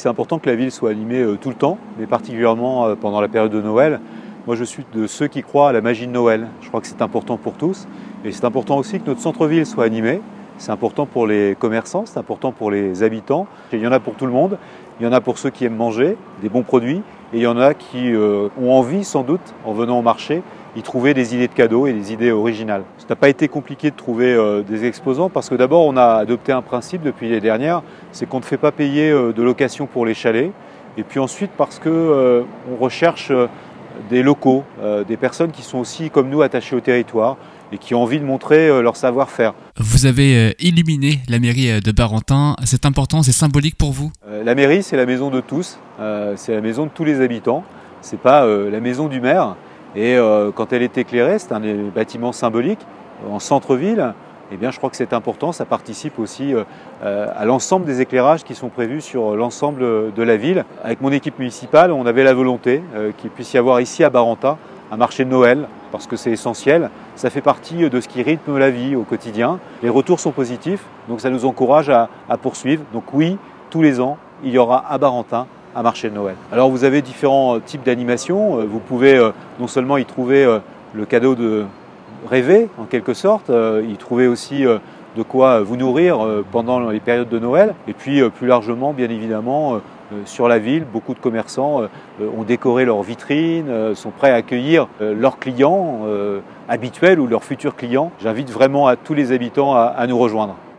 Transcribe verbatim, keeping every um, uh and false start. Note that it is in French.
C'est important que la ville soit animée tout le temps, mais particulièrement pendant la période de Noël. Moi, je suis de ceux qui croient à la magie de Noël. Je crois que c'est important pour tous. Et c'est important aussi que notre centre-ville soit animé. C'est important pour les commerçants, c'est important pour les habitants. Et il y en a pour tout le monde. Il y en a pour ceux qui aiment manger des bons produits. Et il y en a qui euh, ont envie, sans doute, en venant au marché, y trouver des idées de cadeaux et des idées originales. Ça n'a pas été compliqué de trouver euh, des exposants parce que d'abord, on a adopté un principe depuis l'année dernière, c'est qu'on ne fait pas payer euh, de location pour les chalets. Et puis ensuite, parce qu'on euh, recherche euh, des locaux, euh, des personnes qui sont aussi, comme nous, attachées au territoire et qui ont envie de montrer euh, leur savoir-faire. Vous avez euh, illuminé la mairie de Barentin. C'est important, c'est symbolique pour vous ? euh, La mairie, c'est la maison de tous, euh, c'est la maison de tous les habitants. C'est pas euh, la maison du maire. Et euh, quand elle est éclairée, c'est un bâtiment symbolique en centre-ville. Eh bien, je crois que c'est important. Ça participe aussi euh, à l'ensemble des éclairages qui sont prévus sur l'ensemble de la ville. Avec mon équipe municipale, on avait la volonté euh, qu'il puisse y avoir ici à Barentin un marché de Noël, parce que c'est essentiel. Ça fait partie de ce qui rythme la vie au quotidien. Les retours sont positifs, donc ça nous encourage à, à poursuivre. Donc oui, tous les ans, il y aura à Barentin un marché de Noël. Alors vous avez différents types d'animations. Vous pouvez euh, non seulement y trouver euh, le cadeau de rêver, en quelque sorte, euh, y trouver aussi euh, de quoi vous nourrir euh, pendant les périodes de Noël. Et puis euh, plus largement, bien évidemment, euh, sur la ville, beaucoup de commerçants euh, ont décoré leurs vitrines, euh, sont prêts à accueillir euh, leurs clients euh, habituels ou leurs futurs clients. J'invite vraiment à tous les habitants à, à nous rejoindre.